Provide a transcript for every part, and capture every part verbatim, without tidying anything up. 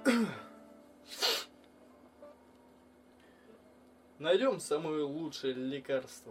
Найдем самое лучшее лекарство.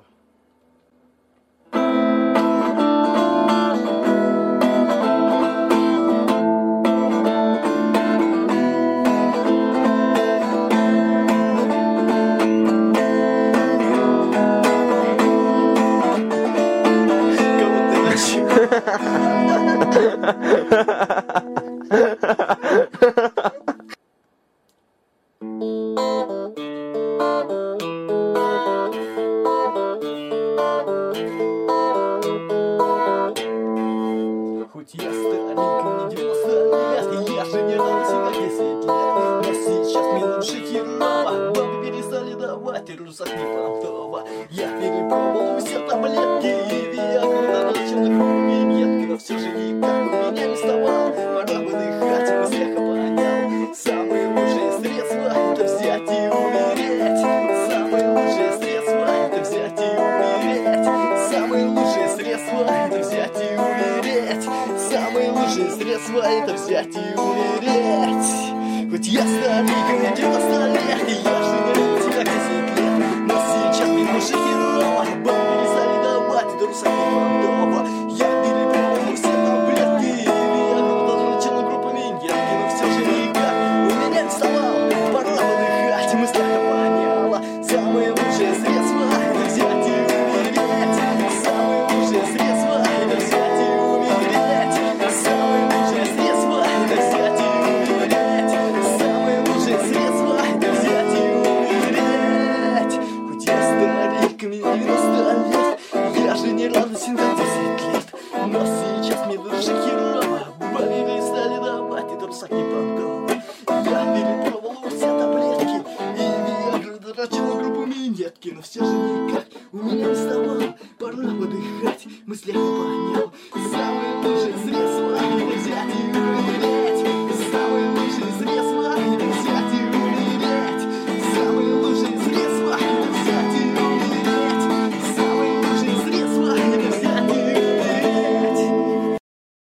Хоть я старенький, мне девяносто лет, и я же не рано себя десять лет, но сейчас мне лучше херово. Бабы перестали давать, и русак не понтово. Я перепробовал все таблетки, и виагру начал на круги метки, но все же никак у меня не вставал. Пора бы дыхать, в мыслях опонял. Самые лучшие средства — это взять и умереть. Самые лучшие средства — это взять и умереть. Самые лучшие средства — это взять и умереть. Самые лучшие средства — это взять и умереть. Хоть я старик, мне девяносто лет, и я же не родился как десять лет, но сейчас мне лучше херово. Бабы перестали давать, и русак не понтово. Я перепробовал все таблетки, и виагру даже начал группами детки, но все же никак у меня не вставал. Пора подыхать, в мыслях опоняло. Самые лучшие средства — это взять и умереть. Самые лучшие средства — это взять и умереть. Самые лучшие средства — это взять и умереть. Самые лучшие средства — это взять и умереть. Хоть я старик, мне девяносто лет, я же не радостен как десять лет, но сейчас мне лучше херово. Бабы перестали давать, и русак не понтово. Я перепробовал все таблетки, и виагру дрочил группу минетки, но все же никак